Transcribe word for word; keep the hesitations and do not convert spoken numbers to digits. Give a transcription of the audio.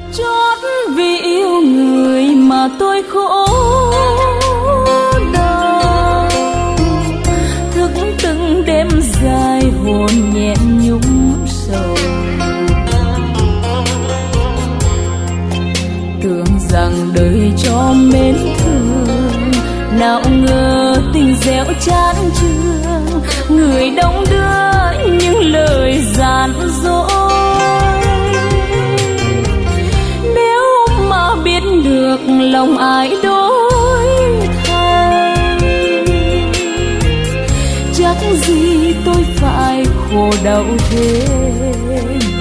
Chót vì yêu người mà tôi khổ đau, thức từng đêm dài hồn nhẹ nhung sầu. Tưởng rằng đời cho mến thương, nào ngờ tình dẻo chán chường, người đông đưa những lời gian dối. Nếu mà biết được lòng ai đổi thay, chắc gì tôi phải khổ đau thế.